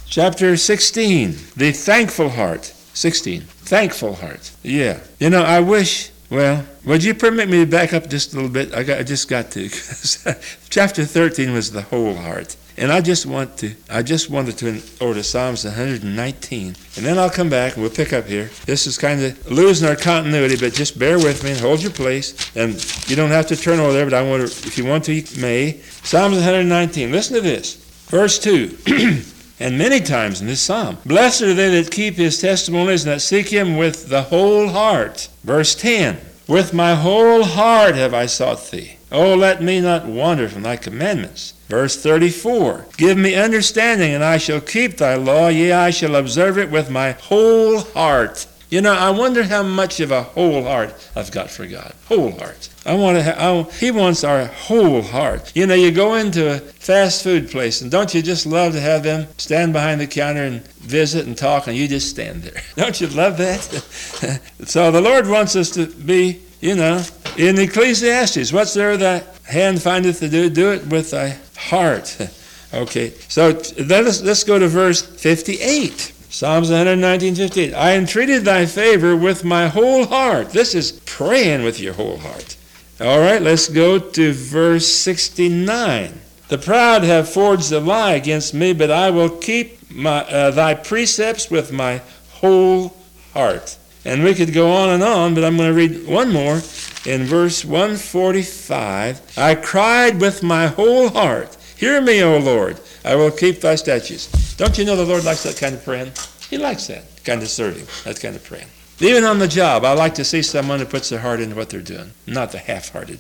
Chapter 16, the thankful heart. 16, thankful heart. Yeah. I wish, would you permit me to back up just a little bit? I just got to. Chapter 13 was the whole heart. And I just wanted to order Psalms 119. And then I'll come back and we'll pick up here. This is kind of losing our continuity, but just bear with me and hold your place. And you don't have to turn over there, but if you want to, you may. Psalms 119. Listen to this. Verse 2. And many times in this psalm, blessed are they that keep his testimonies and that seek him with the whole heart. Verse 10. With my whole heart have I sought thee. Oh, let me not wander from thy commandments. Verse 34, give me understanding, and I shall keep thy law. Yea, I shall observe it with my whole heart. I wonder how much of a whole heart I've got for God. Whole heart. He wants our whole heart. You go into a fast food place, and don't you just love to have them stand behind the counter and visit and talk, and you just stand there? Don't you love that? So the Lord wants us to be, in Ecclesiastes, whatsoever thy hand findeth to do, do it with thy heart. Okay, so let's go to verse 58. Psalms 119, 58. I entreated thy favor with my whole heart. This is praying with your whole heart. All right, let's go to verse 69. The proud have forged a lie against me, but I will keep thy precepts with my whole heart. And we could go on, but I'm going to read one more. In verse 145, I cried with my whole heart, hear me, O Lord, I will keep thy statutes. Don't you know the Lord likes that kind of praying? He likes that kind of serving, that kind of praying. Even on the job, I like to see someone who puts their heart into what they're doing, not the half-hearted.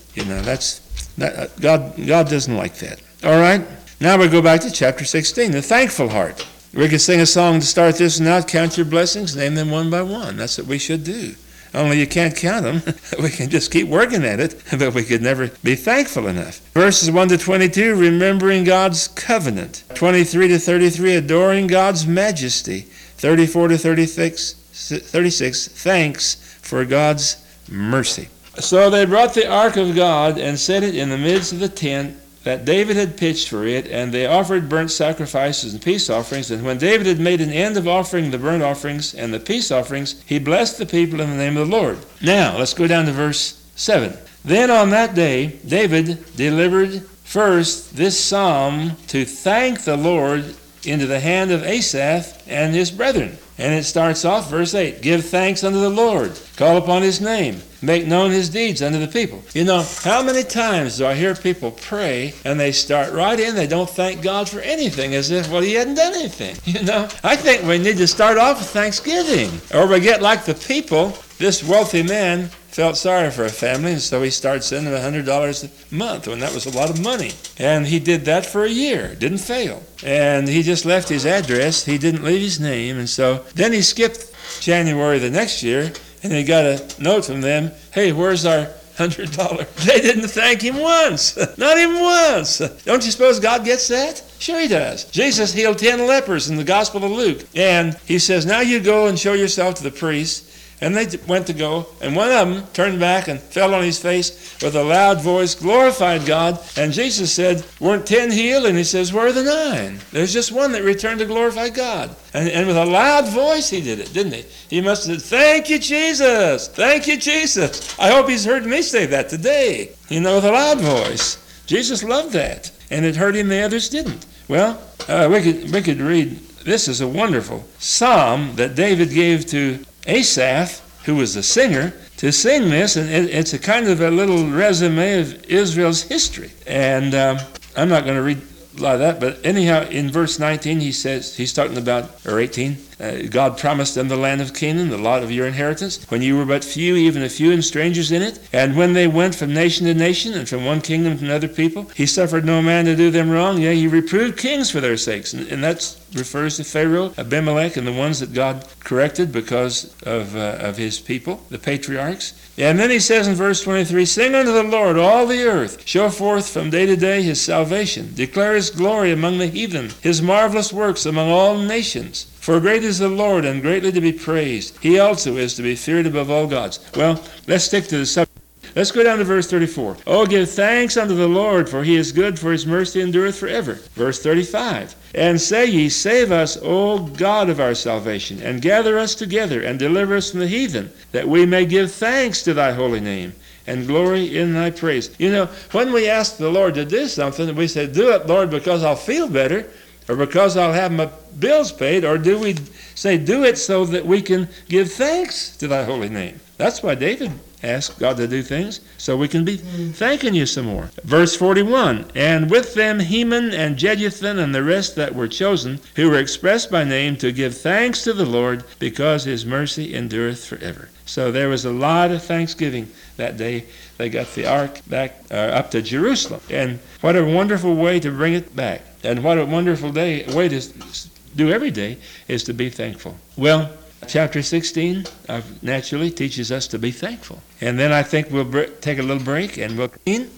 God doesn't like that. All right, now we go back to chapter 16, the thankful heart. We could sing a song to start this and out, count your blessings, name them one by one. That's what we should do. Only you can't count them. We can just keep working at it, but we could never be thankful enough. Verses 1 to 22, remembering God's covenant. 23 to 33, adoring God's majesty. 34 to 36, thanks for God's mercy. So they brought the ark of God and set it in the midst of the tent that David had pitched for it, and they offered burnt sacrifices and peace offerings. And when David had made an end of offering the burnt offerings and the peace offerings, he blessed the people in the name of the Lord. Now, let's go down to verse 7. Then on that day, David delivered first this psalm to thank the Lord into the hand of Asaph and his brethren. And it starts off, verse 8, give thanks unto the Lord, call upon his name, make known his deeds unto the people. How many times do I hear people pray and they start right in, they don't thank God for anything as if, he hadn't done anything. I think we need to start off with thanksgiving. Or we get like the people, this wealthy man felt sorry for a family, and so he started sending them $100 a month, and that was a lot of money. And he did that for a year, didn't fail. And he just left his address, he didn't leave his name, and so then he skipped January the next year, and he got a note from them, hey, where's our $100? They didn't thank him once, not even once. Don't you suppose God gets that? Sure he does. Jesus healed 10 lepers in the Gospel of Luke, and he says, now you go and show yourself to the priest. And they went to go, and one of them turned back and fell on his face with a loud voice, glorified God. And Jesus said, weren't 10 healed? And he says, where are the 9? There's just one that returned to glorify God. And with a loud voice he did it, didn't he? He must have said, thank you, Jesus. Thank you, Jesus. I hope he's heard me say that today, with a loud voice. Jesus loved that, and it hurt him, the others didn't. Well, we could read, this is a wonderful psalm that David gave to Asaph, who was a singer, to sing this, and it's a kind of a little resume of Israel's history. And I'm not going to read a lot of that, but anyhow, in verse 19, he says, he's talking about, or 18, God promised them the land of Canaan, the lot of your inheritance, when you were but few, even a few, and strangers in it. And when they went from nation to nation, and from one kingdom to another people, he suffered no man to do them wrong. Yea, he reproved kings for their sakes. And that refers to Pharaoh, Abimelech, and the ones that God corrected because of his people, the patriarchs. And then he says in verse 23, sing unto the Lord all the earth, show forth from day to day his salvation, declare his glory among the heathen, his marvelous works among all nations. For great is the Lord, and greatly to be praised. He also is to be feared above all gods. Well, let's stick to the subject Let's go down to verse 34. Oh, give thanks unto the Lord, for he is good, for his mercy endureth forever. Verse 35. And say ye, save us, O God of our salvation, and gather us together, and deliver us from the heathen, that we may give thanks to thy holy name, and glory in thy praise. You know, when we ask the Lord to do something, we say, do it, Lord, because I'll feel better, or because I'll have my bills paid, or do we say, do it so that we can give thanks to thy holy name? That's why David asked God to do things, so we can be thanking you some more. Verse 41, and with them Heman and Jeduthun and the rest that were chosen, who were expressed by name, to give thanks to the Lord, because his mercy endureth forever. So there was a lot of thanksgiving that day. They got the ark back up to Jerusalem. And what a wonderful way to bring it back. And what a wonderful way to do every day is to be thankful. Well, chapter 16 naturally teaches us to be thankful. And then I think we'll take a little break and we'll in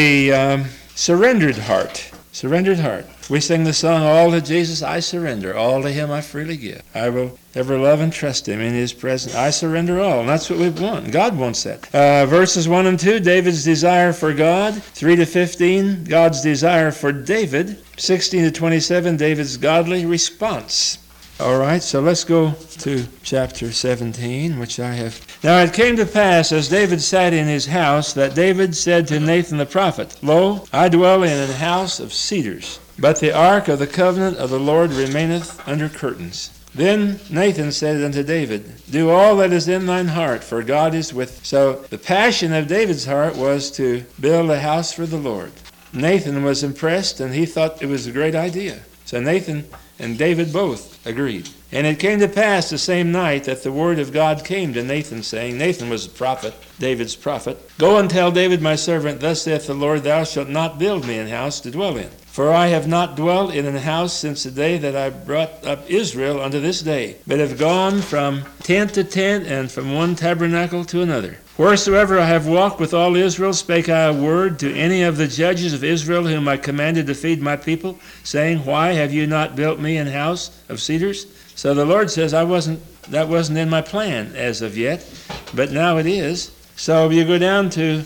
the surrendered heart. Surrendered heart. We sing the song, all to Jesus I surrender, all to him I freely give. I will ever love and trust him in his presence. I surrender all. And that's what we want. God wants that. Verses 1 and 2, David's desire for God. 3 to 15, God's desire for David. 16 to 27, David's godly response. All right, so let's go to chapter 17, which I have. Now it came to pass, as David sat in his house, that David said to Nathan the prophet, Lo, I dwell in an house of cedars, but the ark of the covenant of the Lord remaineth under curtains. Then Nathan said unto David, Do all that is in thine heart, for God is with. So the passion of David's heart was to build a house for the Lord. Nathan was impressed, and he thought it was a great idea. So Nathan and David both agreed. And it came to pass the same night that the word of God came to Nathan, saying, Nathan was a prophet, David's prophet, Go and tell David my servant, Thus saith the Lord, Thou shalt not build me an house to dwell in. For I have not dwelt in an house since the day that I brought up Israel unto this day, but have gone from tent to tent, and from one tabernacle to another. Wheresoever I have walked with all Israel, spake I a word to any of the judges of Israel, whom I commanded to feed my people, saying, Why have you not built me an house of cedars? So the Lord says, that wasn't in my plan as of yet, but now it is. So you go down to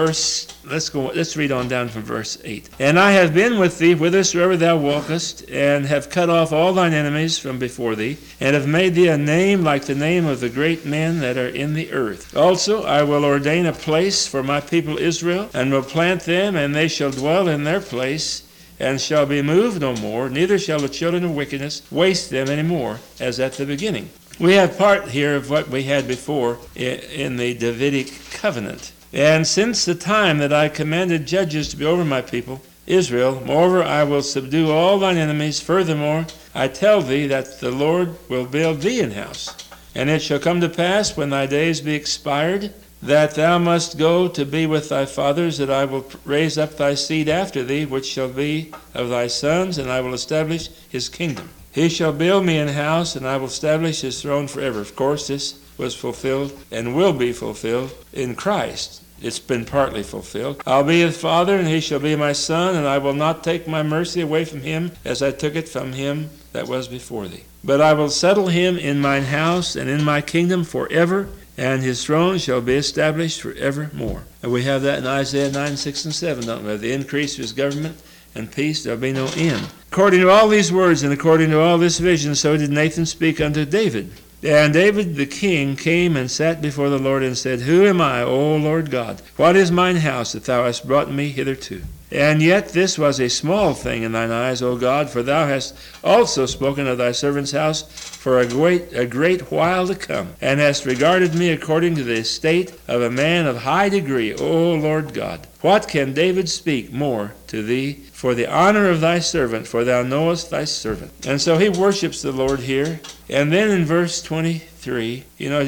let's read on down from verse 8. And I have been with thee whithersoever thou walkest, and have cut off all thine enemies from before thee, and have made thee a name like the name of the great men that are in the earth. Also I will ordain a place for my people Israel, and will plant them, and they shall dwell in their place, and shall be moved no more, neither shall the children of wickedness waste them any more, as at the beginning. We have part here of what we had before in the Davidic covenant. And since the time that I commanded judges to be over my people, Israel, moreover I will subdue all thine enemies. Furthermore, I tell thee that the Lord will build thee an house. And it shall come to pass, when thy days be expired, that thou must go to be with thy fathers, that I will raise up thy seed after thee, which shall be of thy sons, and I will establish his kingdom. He shall build me an house, and I will establish his throne forever. Of course, this was fulfilled and will be fulfilled in Christ. It's been partly fulfilled. I'll be his father, and he shall be my son, and I will not take my mercy away from him, as I took it from him that was before thee. But I will settle him in mine house and in my kingdom forever, and his throne shall be established forevermore. And we have that in Isaiah 9, 6, and 7, don't we? The increase of his government and peace, there'll be no end. According to all these words and according to all this vision, so did Nathan speak unto David. And David the king came and sat before the Lord and said, Who am I, O Lord God? What is mine house that thou hast brought me hitherto? And yet this was a small thing in thine eyes, O God, for thou hast also spoken of thy servant's house for a great while to come, and hast regarded me according to the estate of a man of high degree, O Lord God. What can David speak more to thee for the honor of thy servant, for thou knowest thy servant? And so he worships the Lord here. And then in verse 23,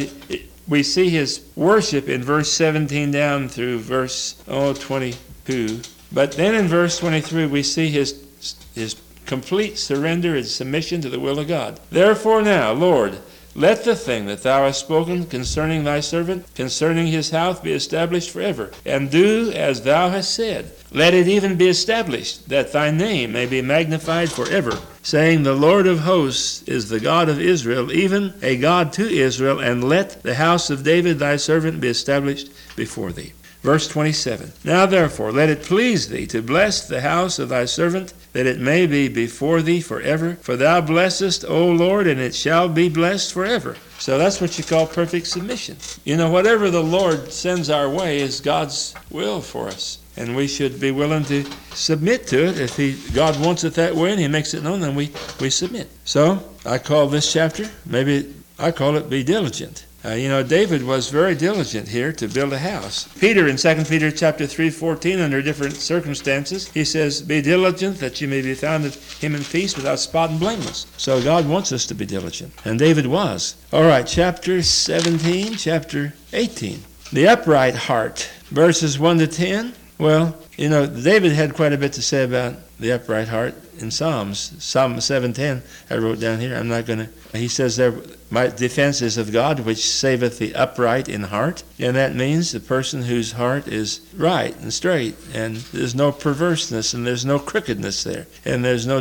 we see his worship in verse 17 down through verse 22. But then in verse 23, we see his complete surrender and submission to the will of God. Therefore now, Lord, let the thing that thou hast spoken concerning thy servant, concerning his house, be established forever. And do as thou hast said. Let it even be established, that thy name may be magnified forever, saying, The Lord of hosts is the God of Israel, even a God to Israel, and let the house of David thy servant be established before thee. Verse 27. Now therefore, let it please thee to bless the house of thy servant, that it may be before thee forever. For thou blessest, O Lord, and it shall be blessed forever. So that's what you call perfect submission. You know, whatever the Lord sends our way is God's will for us. And we should be willing to submit to it. If God wants it that way and he makes it known, then we submit. So I call this chapter, maybe I call it Be Diligent. David was very diligent here to build a house. Peter in 2 Peter chapter 3:14, under different circumstances, he says, be diligent that you may be found of him in peace without spot and blameless. So God wants us to be diligent. And David was. All right, chapter 17, chapter 18. The upright heart, verses 1 to 10. Well, David had quite a bit to say about the upright heart in Psalms. Psalm 7:10, I wrote down here. He says there, my defense is of God, which saveth the upright in heart. And that means the person whose heart is right and straight, and there's no perverseness, and there's no crookedness there, and there's no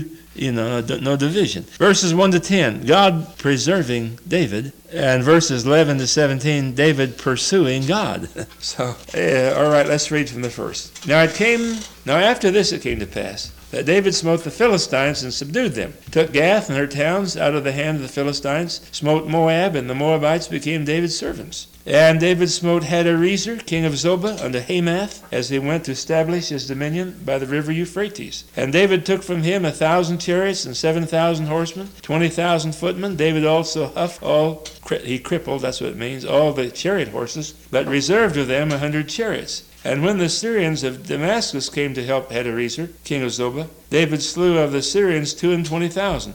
no division. Verses 1 to 10, God preserving David, and verses 11 to 17, David pursuing God. All right, let's read from the first. Now after this it came to pass, that David smote the Philistines and subdued them, took Gath and her towns out of the hand of the Philistines, smote Moab, and the Moabites became David's servants. And David smote Hadarezer, king of Zobah, unto Hamath, as he went to establish his dominion by the river Euphrates. And David took from him 1,000 chariots and 7,000 horsemen, 20,000 footmen. David also he crippled, that's what it means, all the chariot horses, but reserved of them 100 chariots. And when the Syrians of Damascus came to help Hadarezer, king of Zobah, David slew of the Syrians 22,000.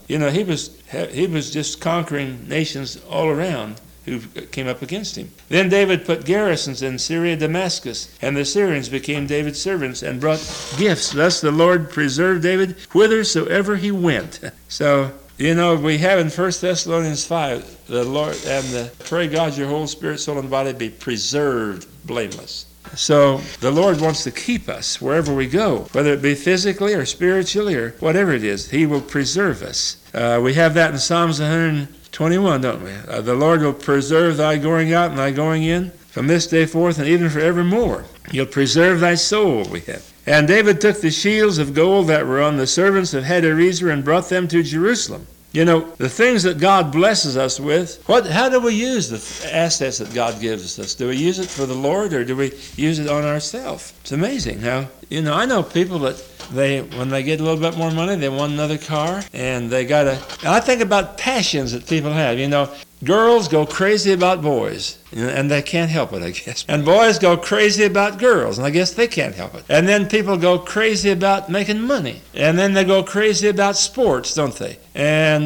He was just conquering nations all around who came up against him. Then David put garrisons in Syria, Damascus, and the Syrians became David's servants and brought gifts. Thus the Lord preserved David whithersoever he went. So, we have in 1 Thessalonians 5, the Lord, pray God your whole spirit, soul, and body be preserved blameless. So the Lord wants to keep us wherever we go, whether it be physically or spiritually or whatever it is. He will preserve us. We have that in Psalms 121, don't we? The Lord will preserve thy going out and thy going in from this day forth and even forevermore. He'll preserve thy soul, we have. And David took the shields of gold that were on the servants of Hadarezer and brought them to Jerusalem. The things that God blesses us with, how do we use the assets that God gives us? Do we use it for the Lord, or do we use it on ourselves? It's amazing how, I know people that when they get a little bit more money, they want another car, and I think about passions that people have. Girls go crazy about boys, and they can't help it, I guess. And boys go crazy about girls, and I guess they can't help it. And then people go crazy about making money. And then they go crazy about sports, don't they? And,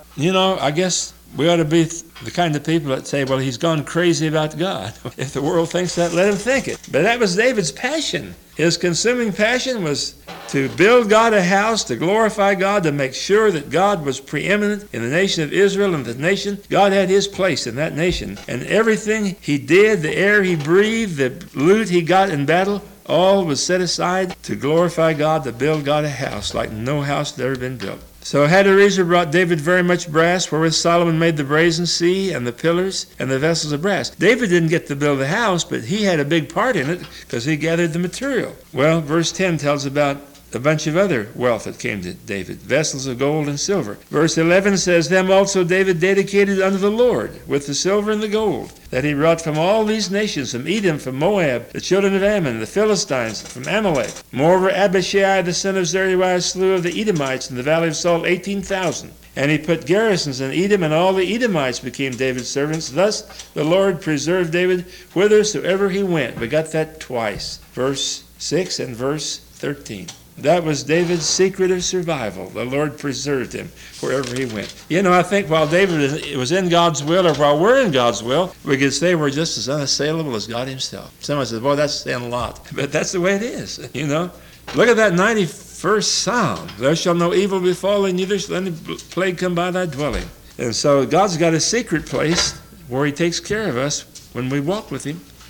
I guess we ought to be the kind of people that say, well, he's gone crazy about God. If the world thinks that, let him think it. But that was David's passion. His consuming passion was to build God a house, to glorify God, to make sure that God was preeminent in the nation of Israel and the nation. God had his place in that nation. And everything he did, the air he breathed, the loot he got in battle, all was set aside to glorify God, to build God a house like no house had ever been built. So Hadarezer brought David very much brass, wherewith Solomon made the brazen sea and the pillars and the vessels of brass. David didn't get to build the house, but he had a big part in it because he gathered the material. Well, verse 10 tells about a bunch of other wealth that came to David, vessels of gold and silver. Verse 11 says, them also David dedicated unto the Lord with the silver and the gold, that he brought from all these nations, from Edom, from Moab, the children of Ammon, the Philistines, from Amalek. Moreover, Abishai the son of Zeruiah slew of the Edomites in the valley of Salt 18,000. And he put garrisons in Edom, and all the Edomites became David's servants. Thus the Lord preserved David whithersoever he went. We got that twice, verse 6 and verse 13. That was David's secret of survival. The Lord preserved him wherever he went. I think while David was in God's will, or while we're in God's will, we could say we're just as unassailable as God himself. Someone says, boy, that's saying a lot. But that's the way it is, Look at that 91st Psalm. There shall no evil befall thee, neither shall any plague come by thy dwelling. And so God's got a secret place where he takes care of us when we walk with him.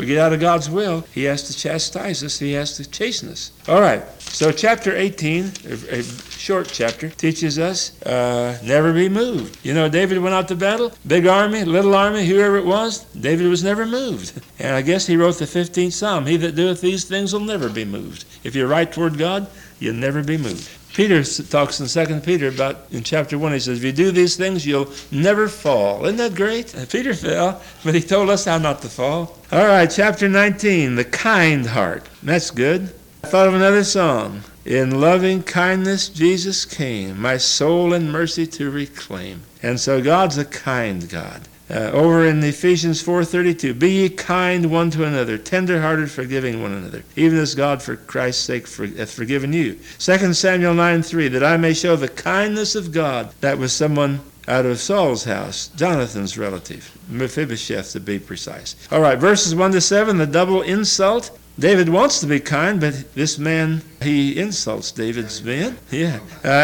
we get out of God's will, he has to chastise us. He has to chasten us. All right. So chapter 18, a short chapter, teaches us never be moved. You know, David went out to battle, big army, little army, whoever it was, David was never moved. And I guess he wrote the 15th Psalm. He that doeth these things will never be moved. If you're right toward God, you'll never be moved. Peter talks in 2 Peter about, in chapter 1, he says, if you do these things, you'll never fall. Isn't that great? Peter fell, but he told us how not to fall. All right, chapter 19, the kind heart. That's good. I thought of another song. In loving kindness Jesus came, my soul in mercy to reclaim. And so God's a kind God. Over in Ephesians 4:32, be ye kind one to another, tender-hearted, forgiving one another, even as God for Christ's sake hath forgiven you. 2 Samuel 9:3, that I may show the kindness of God. That was someone out of Saul's house, Jonathan's relative, Mephibosheth to be precise. All right, verses 1-7, the double insult. David wants to be kind, but this man, he insults David's men. Yeah.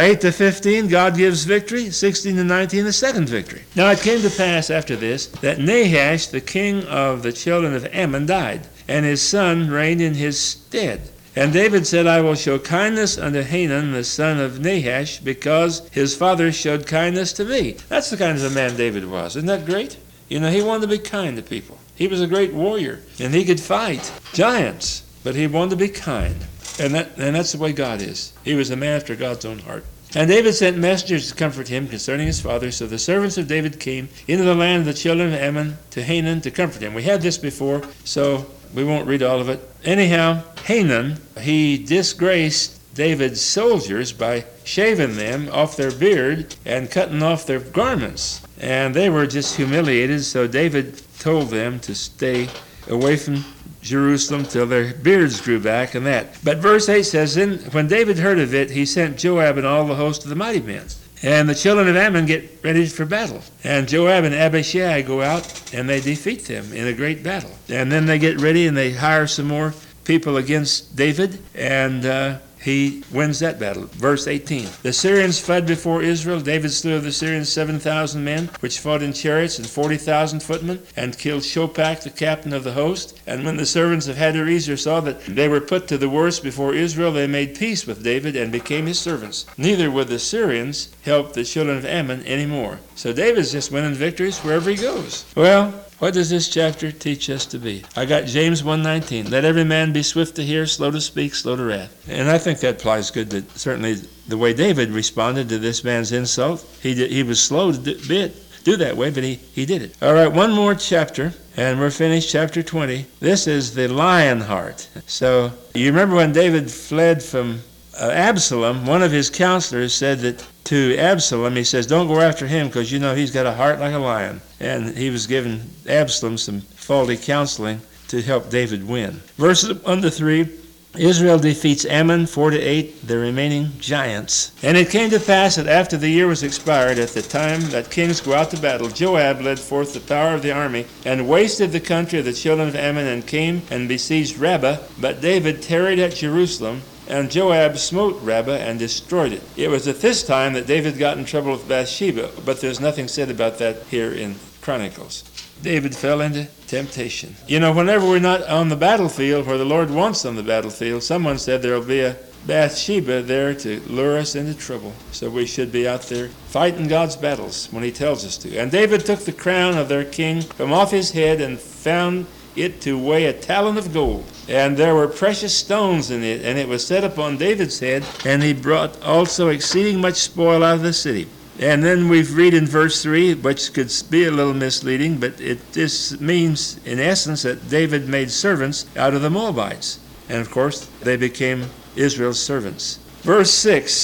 8-15, God gives victory. 16-19, the second victory. Now it came to pass after this that Nahash, the king of the children of Ammon, died, and his son reigned in his stead. And David said, I will show kindness unto Hanun, the son of Nahash, because his father showed kindness to me. That's the kind of a man David was. Isn't that great? You know, he wanted to be kind to people. He was a great warrior, and he could fight giants, but he wanted to be kind. And that's the way God is. He was a man after God's own heart. And David sent messengers to comfort him concerning his father. So the servants of David came into the land of the children of Ammon to Hanun to comfort him. We had this before, so we won't read all of it. Anyhow, Hanun, he disgraced David's soldiers by shaving them off their beard and cutting off their garments. And they were just humiliated, so David told them to stay away from Jerusalem till their beards grew back and that. But verse 8 says, then when David heard of it, he sent Joab and all the host of the mighty men. And the children of Ammon get ready for battle. And Joab and Abishai go out and they defeat them in a great battle. And then they get ready and they hire some more people against David, and he wins that battle. Verse 18. The Syrians fled before Israel. David slew of the Syrians 7,000 men, which fought in chariots, and 40,000 footmen, and killed Shopach, the captain of the host. And when the servants of Hadarezer saw that they were put to the worst before Israel, they made peace with David and became his servants. Neither would the Syrians help the children of Ammon anymore. So David's just winning victories wherever he goes. Well, what does this chapter teach us to be? I got James 1:19. Let every man be swift to hear, slow to speak, slow to wrath. And I think that applies good to certainly the way David responded to this man's insult. He was slow to do that way, but he did it. All right, one more chapter, and we're finished, chapter 20. This is the lion heart. So you remember when David fled from Absalom, one of his counselors said that to Absalom, he says, don't go after him because you know he's got a heart like a lion. And he was giving Absalom some faulty counseling to help David win. Verses 1-3, Israel defeats Ammon 4-8, the remaining giants. And it came to pass that after the year was expired, at the time that kings go out to battle, Joab led forth the power of the army and wasted the country of the children of Ammon and came and besieged Rabbah. But David tarried at Jerusalem, and Joab smote Rabbah and destroyed it. It was at this time that David got in trouble with Bathsheba, but there's nothing said about that here in Chronicles. David fell into temptation. You know, whenever we're not on the battlefield where the Lord wants on the battlefield, someone said there will be a Bathsheba there to lure us into trouble. So we should be out there fighting God's battles when he tells us to. And David took the crown of their king from off his head and found it to weigh a talent of gold. And there were precious stones in it, and it was set upon David's head, and he brought also exceeding much spoil out of the city. And then we read in verse 3, which could be a little misleading, but this means, in essence, that David made servants out of the Moabites. And of course, they became Israel's servants. Verse 6,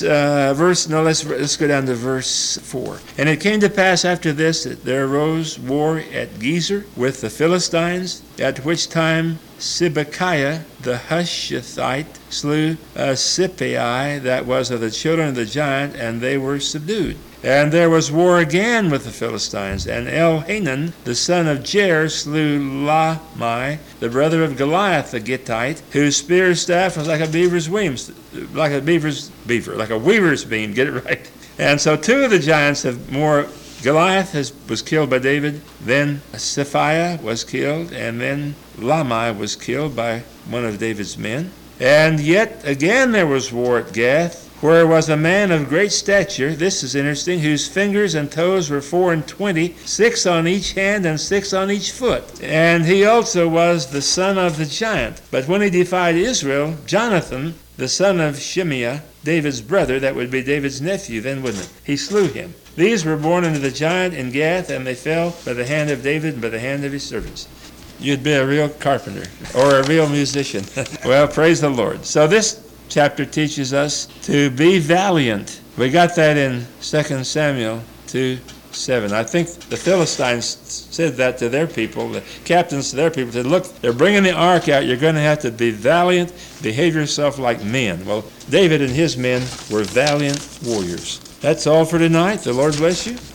let's go down to verse 4. And it came to pass after this that there arose war at Gezer with the Philistines, at which time Sibekiah the Hushathite slew Sippai, that was of the children of the giant, and they were subdued. And there was war again with the Philistines, and Elhanan, the son of Jair, slew Lahmi, the brother of Goliath the Gittite, whose spear staff was like a weaver's beam. Get it right. And so two of the giants have more Goliath was killed by David, then Saphiah was killed, and then Lamai was killed by one of David's men. And yet again there was war at Gath, where was a man of great stature, this is interesting, whose fingers and toes were 24, 6 on each hand and 6 on each foot. And he also was the son of the giant. But when he defied Israel, Jonathan, the son of Shimeah, David's brother, that would be David's nephew then, wouldn't it? He slew him. These were born unto the giant in Gath, and they fell by the hand of David and by the hand of his servants. You'd be a real carpenter or a real musician. Well, praise the Lord. So this chapter teaches us to be valiant. We got that in 2 Samuel 2:7. I think the Philistines said that to their people, the captains to their people, said, look, they're bringing the ark out. You're going to have to be valiant, behave yourself like men. Well, David and his men were valiant warriors. That's all for tonight. The Lord bless you.